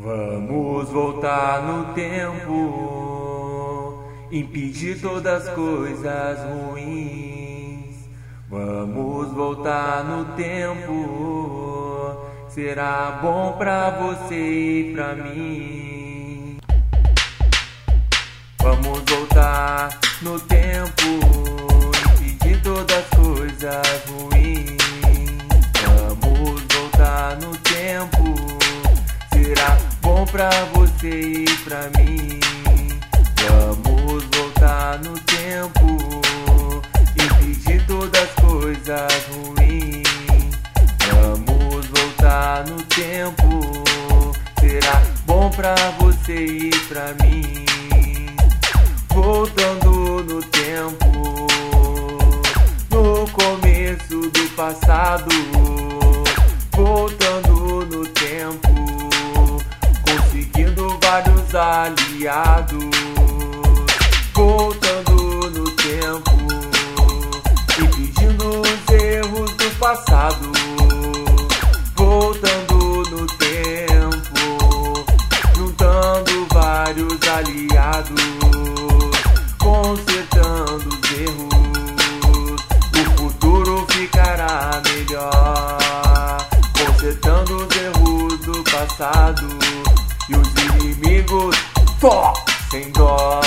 Vamos voltar no tempo, impedir todas as coisas ruins. Vamos voltar no tempo, será bom pra você e pra mim. Vamos voltar no tempo, impedir todas as coisas ruins. Vamos voltar no tempo, será bom pra você e pra mim. Vamos voltar no tempo, impedir todas as coisas ruins. Vamos voltar no tempo, será bom pra você e pra mim. Voltando no tempo, no começo do passado. Voltando no tempo, conseguindo vários aliados. Voltando no tempo, impedindo os erros do passado. Voltando no tempo, juntando vários aliados, consertando os erros, o futuro ficará melhor. Consertando os erros do passado e os inimigos sem dó.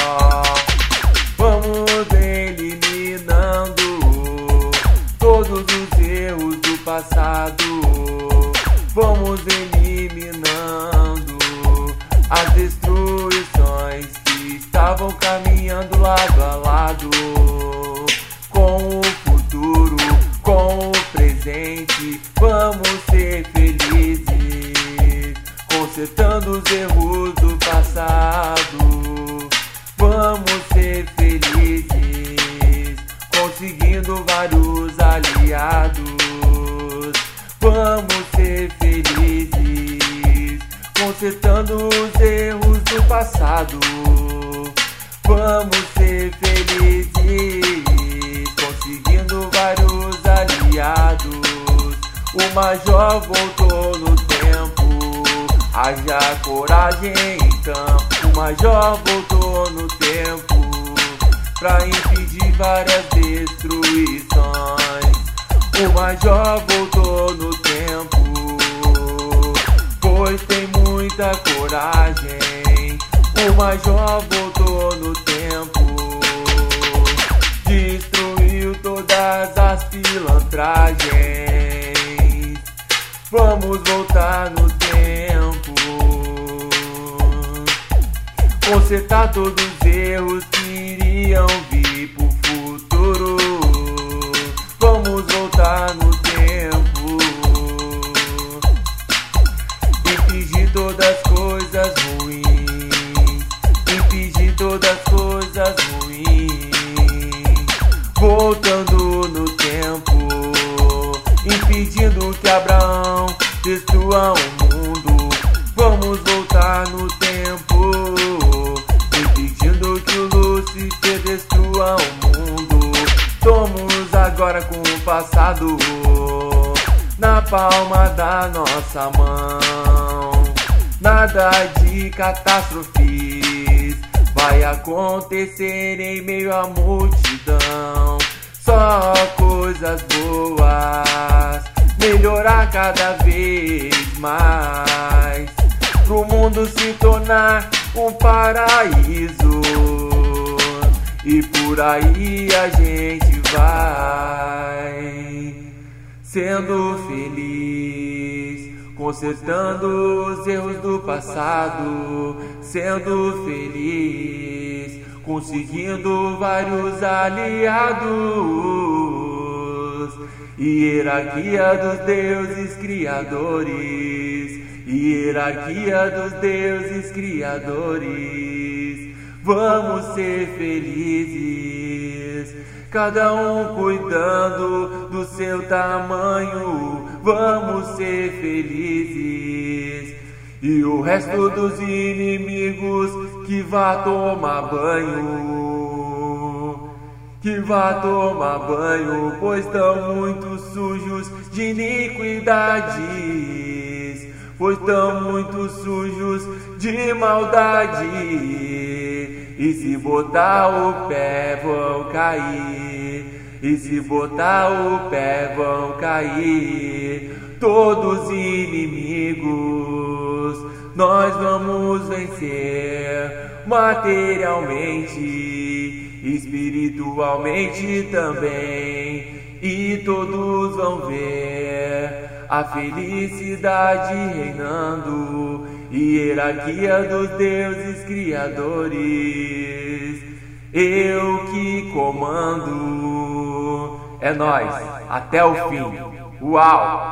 Vamos eliminando todos os erros do passado. Vamos eliminando as destruições que estavam caminhando lado a lado. Com o futuro, com o presente, vamos ser felizes, consertando os erros do passado. Vamos ser felizes, conseguindo vários aliados. Vamos ser felizes, consertando os erros do passado. Vamos ser felizes, conseguindo vários aliados. O Major voltou no tempo, haja coragem então. O Major voltou no tempo pra impedir várias destruições. O Major voltou no tempo, pois tem muita coragem. O Major voltou no tempo, destruiu todas as pilantragens. Vamos voltar no tempo, consertar todos os erros que iriam vir pro futuro. Vamos voltar no tempo, impedir todas as coisas ruins. Impedir todas as coisas ruins. Voltando no tempo, impedindo que Abraão destrua o mundo. Vamos voltar no tempo, impedindo que o Lúcifer destrua o mundo. Somos agora com o passado na palma da nossa mão. Nada de catástrofes vai acontecer em meio à multidão. Só coisas boas, melhorar cada vez mais, pro mundo se tornar um paraíso. E por aí a gente vai, sendo feliz, consertando os erros do passado. Sendo feliz, conseguindo vários aliados. Hierarquia dos deuses criadores, hierarquia dos deuses criadores. Vamos ser felizes, cada um cuidando do seu tamanho. Vamos ser felizes, e o resto dos inimigos que vá tomar banho. Que vá tomar banho, pois estão muito sujos de iniquidades. pois tão muito sujos de maldade, e se botar o pé vão cair, e se botar o pé vão cair. Todos inimigos nós vamos vencer, materialmente, espiritualmente também, e todos vão ver a felicidade reinando, hierarquia dos deuses criadores. Eu que comando, é nóis, até o fim. Uau!